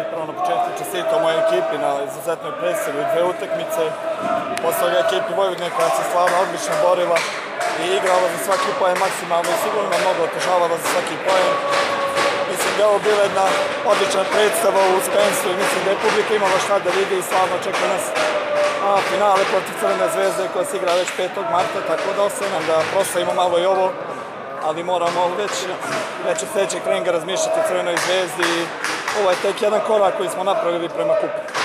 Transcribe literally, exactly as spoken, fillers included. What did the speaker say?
bih prvo na početku čestitao mojoj ekipi na izuzetnoj predstavi u dve utakmice. Posle toga ekipi Vojvodine koja se stvarno odlično borila i igrala za svaki poen maksimalno i sigurno mnogo otežavala za svaki poen. Mislim da je ovo bila jedna odlična predstava u Spensu i mislim da je publika imala šta da vidi i stvarno čeka nas finale protiv Crvene zvezde koja se igra već petog marta, tako da ostajem da proslavimo malo i ovo, ali moramo već, već od sledećeg treninga razmišljati o Crvenoj zvezdi i ovo je tek jedan korak koji smo napravili prema kupu.